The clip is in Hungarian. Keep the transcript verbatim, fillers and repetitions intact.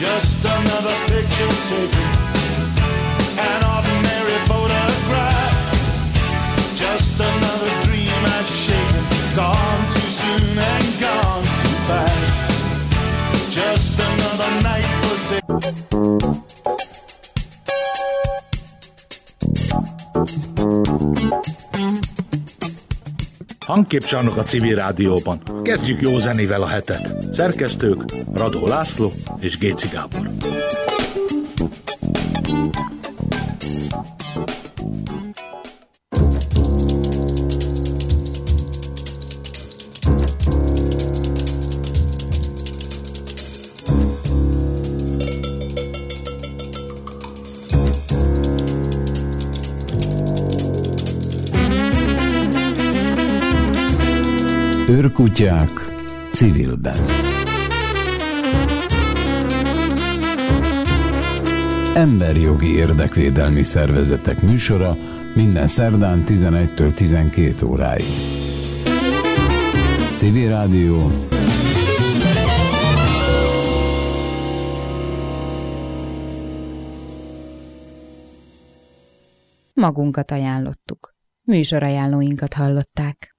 Just another picture taken, an ordinary photograph. Just another dream I've shaken, gone too soon and gone too fast. Just another night for sick. Hangképcsarnok a Civil Rádióban. Kezdjük jó zenével a hetet. Szerkesztők Radó László és Géci Gábor. Őrkutyák civilben. Emberjogi érdekvédelmi szervezetek műsora minden szerdán tizenegytől tizenkét óráig. Civil Rádió. Magunkat ajánlottuk. Műsorajánlóinkat hallották.